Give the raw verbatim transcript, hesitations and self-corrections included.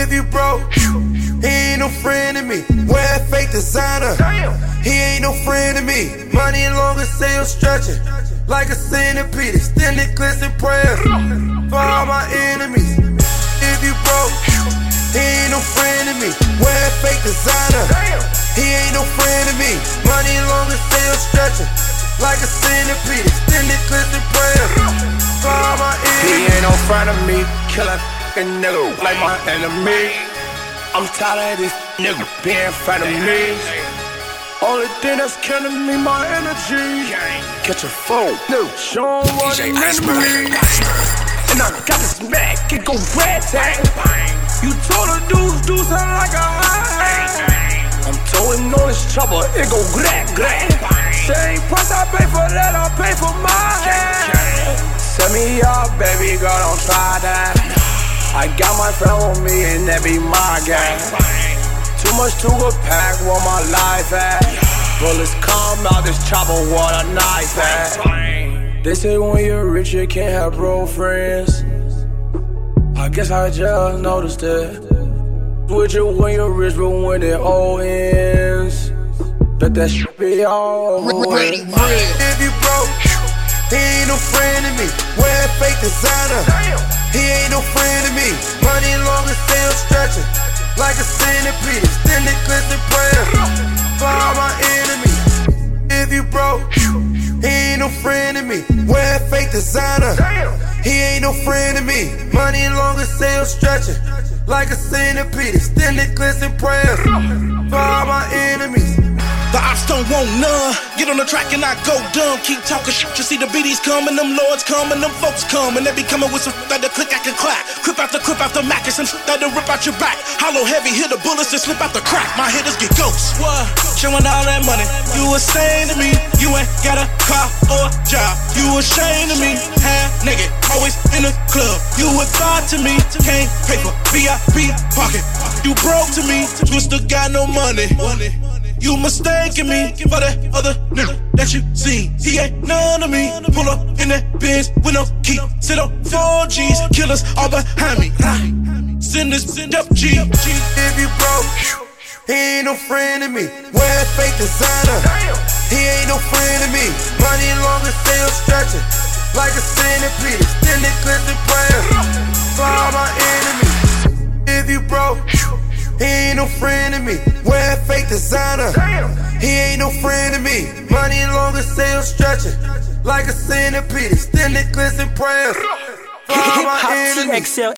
If you broke, he ain't no friend to me. Wear fake designer, he ain't no friend to me. Money longer sales stretching like a centipede. Extended clips and prayers for all my enemies. If you broke, he ain't no friend to me. Wear fake designer, he ain't no friend to me. Money longer sales stretching like a centipede. Extended clips and prayers for all my enemies. He ain't no friend of me. Kill a fucking nigga like my enemy. I'm tired of this nigga being in front of me. Only thing that's killing me, my energy. Catch a phone, no, show him what he meant to me. And I got this Mac, it go red tag. You told her dudes do something like a high. I'm towing on this trouble, it go grab, grab. Same price I pay for that, I pay for mine. Set me up, baby girl, don't try that. I got my friend with me and that be my gang. Too much to a pack, where my life at. Bullets come out this chopper, what a knife at. They say when you're rich you can't have bro friends. I guess I just noticed it. With you when you're rich, but when it all ends, let that shit be all over. If you broke, he ain't no friend to me. Wear fake designer, he ain't no friend to me. Money longer sales stretching like a centipede. Extended clips and prayers for all my enemies. If you broke, he ain't no friend to me. Wear fake designer, he ain't no friend to me. Money longer sales stretching like a centipede. Extended clips and prayers for all my enemies. The ops don't want none. Get on the track and I go dumb. Keep talking shit, you see the B Ds come and them lords come and them folks come. And they be coming with some that the click I can clap. Clip out the clip out the Mac and some that'll rip out your back. Hollow heavy, hit the bullets and slip out the crack. My hitters get ghosts. What? Showing all that money. You insane to me. You ain't got a car or a job. You ashamed of me. Half naked, always in the club. You a thought to me. Can't pay for V I P parking. You broke to me. Twister got no money. You mistaken me for that other nigga that you seen. He ain't none of me. Pull up in that Benz with no key. Sit on four G's, killers all behind me. Send this up G. If you broke, he ain't no friend to me. Wear fake designer, he ain't no friend to me. Money longer sales stretching like a centipede. Extended clips and prayers for all my enemies. If you broke, he ain't no friend to me. Wear fake designer, he ain't no friend to me. Money longer sales stretching like a centipede. Extended clips and prayers for all my enemies.